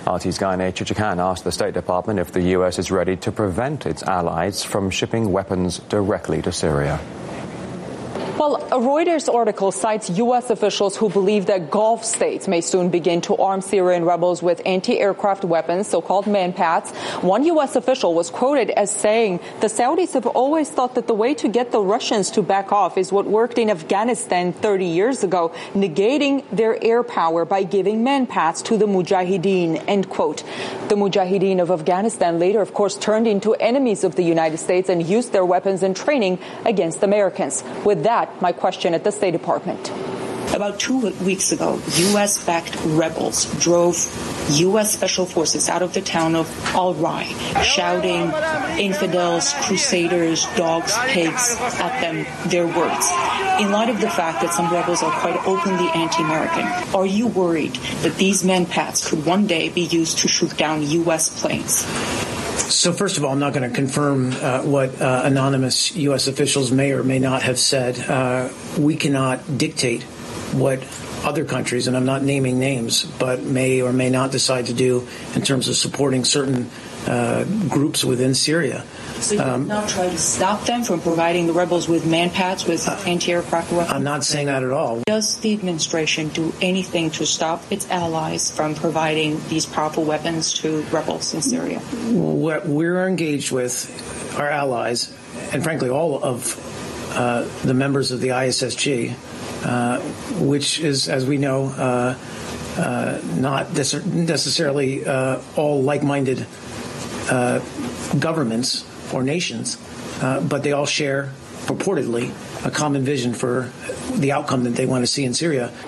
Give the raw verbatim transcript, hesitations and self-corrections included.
R T's Guyaneh Chichikan asked the State Department if the U S is ready to prevent its allies from shipping weapons directly to Syria. Well, a Reuters article cites U S officials who believe that Gulf states may soon begin to arm Syrian rebels with anti-aircraft weapons, so-called Manpads. One U S official was quoted as saying the Saudis have always thought that the way to get the Russians to back off is what worked in Afghanistan thirty years ago, negating their air power by giving Manpads to the Mujahideen, end quote. The Mujahideen of Afghanistan later, of course, turned into enemies of the United States and used their weapons and training against Americans. With that, my question at the State Department. About two weeks ago, U S-backed rebels drove U S Special Forces out of the town of Al-Rai, shouting infidels, crusaders, dogs, pigs at them, their words. In light of the fact that some rebels are quite openly anti-American, are you worried that these Manpads could one day be used to shoot down U S planes? So first of all, I'm not going to confirm uh, what uh, anonymous U S officials may or may not have said. Uh, we cannot dictate what other countries, and I'm not naming names, but may or may not decide to do in terms of supporting certain uh, groups within Syria. So you um, not try to stop them from providing the rebels with Manpads, with uh, anti-aircraft weapons? I'm not saying that at all. Does the administration do anything to stop its allies from providing these powerful weapons to rebels in Syria? We're, we're engaged with our allies, and frankly, all of uh, the members of the I S S G, uh, which is, as we know, uh, uh, not necessarily uh, all like-minded uh, governments or nations, uh, but they all share, purportedly, a common vision for the outcome that they want to see in Syria.